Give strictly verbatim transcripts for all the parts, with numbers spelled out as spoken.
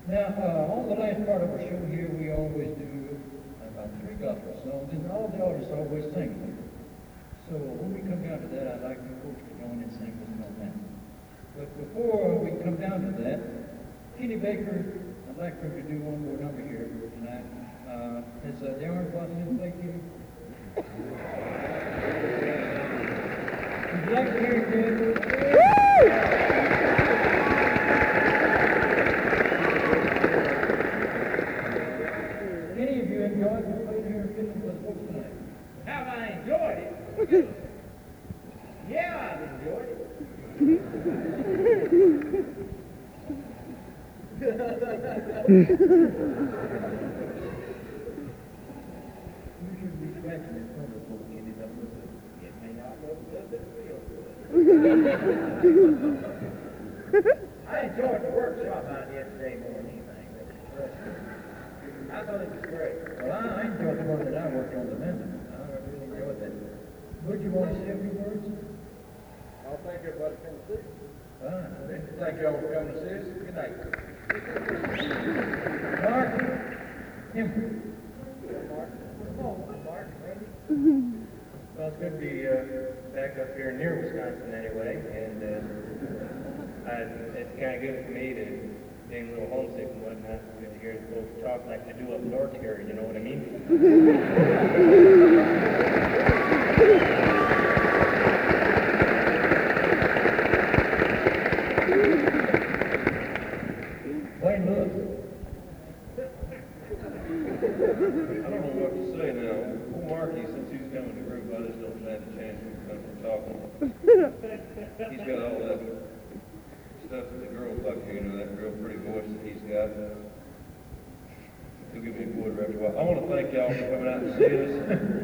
Now, uh, on the last part of our show here, we always do about three gospel songs, and all the artists always sing them. So when we come down to that, I'd like you folks to join in and sing with me on that. But before we come down to that, Kenny Baker, I'd like for him to do one more number here tonight. Uh, it's uh, the Orange Blossom play, Kenny. Would you like to hear it, Dave? Any of you enjoyed the playing here in Finland with folks tonight? Have I enjoyed it? Yeah, I've enjoyed it. You should be scratching in front of folks, Kenny. That was it. It may not look good, but it feels good. I enjoyed the workshop I did today more than anything. I thought it was great. Well, I, I enjoyed the one that I worked on the mending. I really enjoyed that. Would you want to say a few words? I'll thank everybody for coming to see us. Fine. Thank you all for coming to see us. Good night. Mark, him. Mark. Oh, Mark, Randy. Well, it's good to be uh, back up here near Wisconsin anyway, and uh, I, it's kind of good for me to being a little homesick and whatnot. It's good to hear the folks talk like they do up north here, you know what I mean? Wayne Lewis. I don't know what to say now. Old Marky, since he's coming to the group, I just don't stand a chance when it comes to talking. He's got all that stuff that the girls like to, you know, that real pretty voice that he's got. He'll give me a quarter after a while. I want to thank y'all for coming out and seeing us.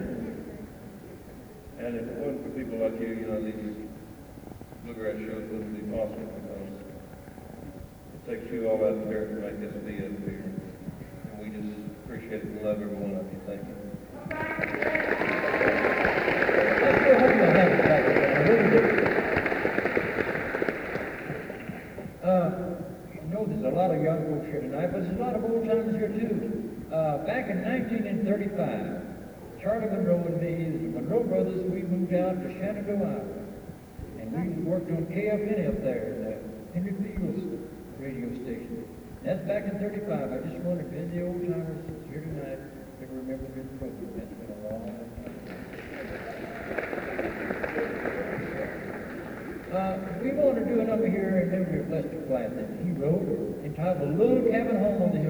And if it wasn't for people like you, you know, these bluegrass shows wouldn't be possible because it takes you all out there to make this be up here. And we just appreciate and love every one of you. Thank you. I still hope you'll have it back. I really do. Uh, you know, there's a lot of young folks here tonight, but there's a lot of old timers here too. Uh, back in nineteen thirty-five, Charlie Monroe and me, the Monroe brothers, we moved out to Shenandoah, Iowa. And we worked on K F N up there, the Henry Fields radio station. That's back in thirty-five. I just wondered if any of the old timers here tonight ever remember this program. That's been a long time. Uh, we want to do a number here in memory of Lester Flatt that he wrote entitled Little Cabin Home on the Hill.